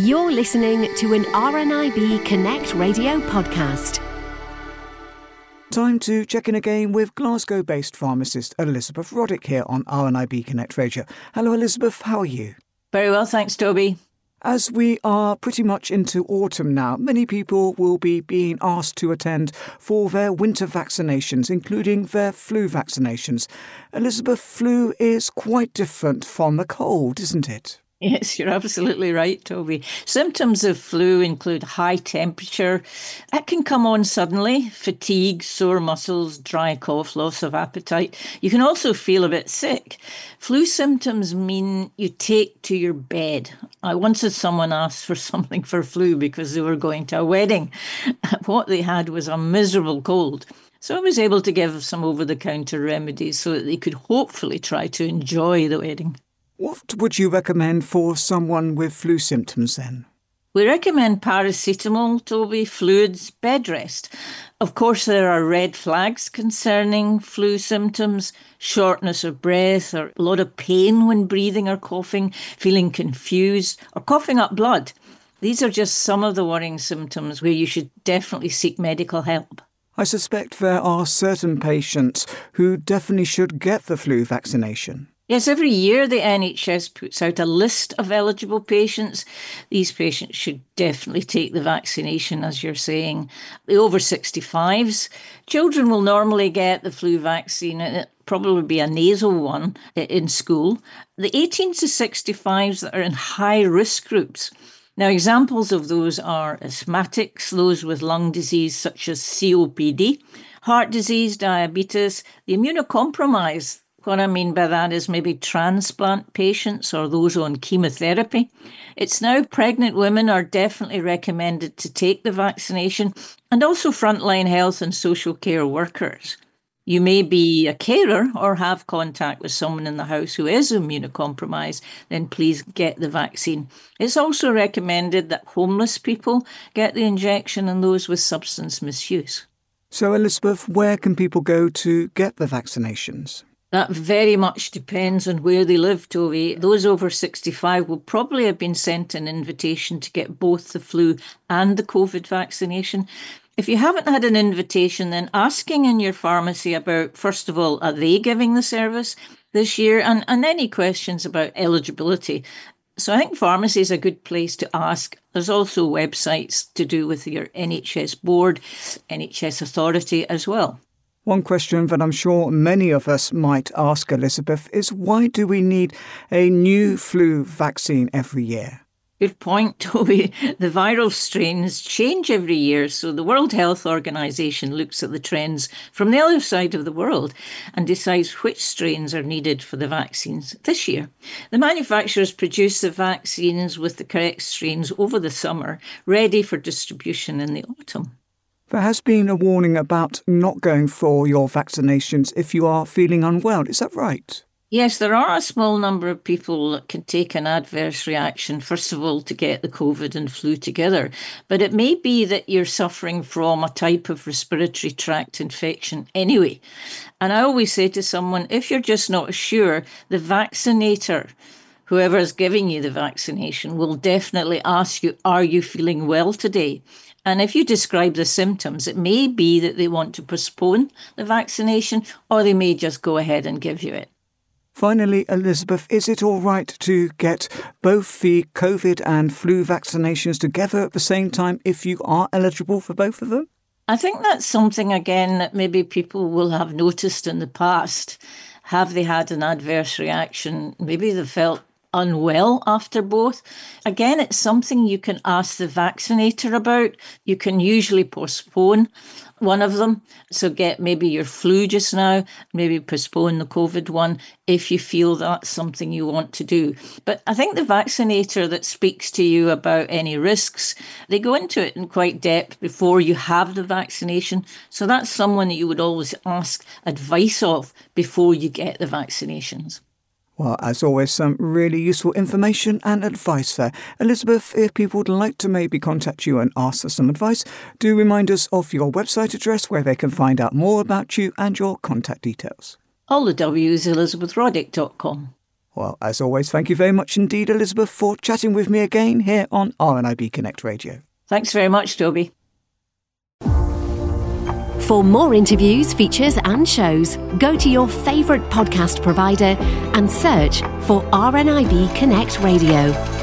You're listening to an RNIB Connect radio podcast. Time to check in again with Glasgow-based pharmacist Elizabeth Roddick here on RNIB Connect Radio. Hello, Elizabeth. How are you? Very well, thanks, Toby. As we are pretty much into autumn now, many people will be being asked to attend for their winter vaccinations, including their flu vaccinations. Elizabeth, flu is quite different from a cold, isn't it? Yes, you're absolutely right, Toby. Symptoms of flu include high temperature. That can come on suddenly, fatigue, sore muscles, dry cough, loss of appetite. You can also feel a bit sick. Flu symptoms mean you take to your bed. I once had someone ask for something for flu because they were going to a wedding. What they had was a miserable cold. So I was able to give some over-the-counter remedies so that they could hopefully try to enjoy the wedding. What would you recommend for someone with flu symptoms then? We recommend paracetamol, Toby, fluids, bed rest. Of course, there are red flags concerning flu symptoms, shortness of breath, or a lot of pain when breathing or coughing, feeling confused, or coughing up blood. These are just some of the worrying symptoms where you should definitely seek medical help. I suspect there are certain patients who definitely should get the flu vaccination. Yes, every year the NHS puts out a list of eligible patients. These patients should definitely take the vaccination, as you're saying. The over 65s, children will normally get the flu vaccine, and it probably be a nasal one in school. The 18 to 65s that are in high risk groups. Now, examples of those are asthmatics, those with lung disease such as COPD, heart disease, diabetes, the immunocompromised. What I mean by that is maybe transplant patients or those on chemotherapy. It's now pregnant women are definitely recommended to take the vaccination, and also frontline health and social care workers. You may be a carer or have contact with someone in the house who is immunocompromised, then please get the vaccine. It's also recommended that homeless people get the injection and those with substance misuse. So, Elizabeth, where can people go to get the vaccinations? That very much depends on where they live, Toby. Those over 65 will probably have been sent an invitation to get both the flu and the COVID vaccination. If you haven't had an invitation, then asking in your pharmacy about, first of all, are they giving the service this year? And any questions about eligibility. So I think pharmacy is a good place to ask. There's also websites to do with your NHS board, NHS authority as well. One question that I'm sure many of us might ask, Elizabeth, is why do we need a new flu vaccine every year? Good point, Toby. The viral strains change every year, so the World Health Organization looks at the trends from the other side of the world and decides which strains are needed for the vaccines this year. The manufacturers produce the vaccines with the correct strains over the summer, ready for distribution in the autumn. There has been a warning about not going for your vaccinations if you are feeling unwell. Is that right? Yes, there are a small number of people that can take an adverse reaction, first of all, to get the COVID and flu together. But it may be that you're suffering from a type of respiratory tract infection anyway. And I always say to someone, if you're just not sure, the vaccinator, whoever is giving you the vaccination, will definitely ask you, are you feeling well today? And if you describe the symptoms, it may be that they want to postpone the vaccination, or they may just go ahead and give you it. Finally, Elizabeth, is it all right to get both the COVID and flu vaccinations together at the same time if you are eligible for both of them? I think that's something, again, that maybe people will have noticed in the past. Have they had an adverse reaction? Maybe they felt unwell after both. Again, it's something you can ask the vaccinator about. You can usually postpone one of them. So get maybe your flu just now, maybe postpone the COVID one if you feel that's something you want to do. But I think the vaccinator that speaks to you about any risks, they go into it in quite depth before you have the vaccination. So that's someone that you would always ask advice of before you get the vaccinations. Well, as always, some really useful information and advice there. Elizabeth, if people would like to maybe contact you and ask for some advice, do remind us of your website address where they can find out more about you and your contact details. All the W's, elizabethroddick.com. Well, as always, thank you very much indeed, Elizabeth, for chatting with me again here on RNIB Connect Radio. Thanks very much, Toby. For more interviews, features and shows, go to your favourite podcast provider and search for RNIB Connect Radio.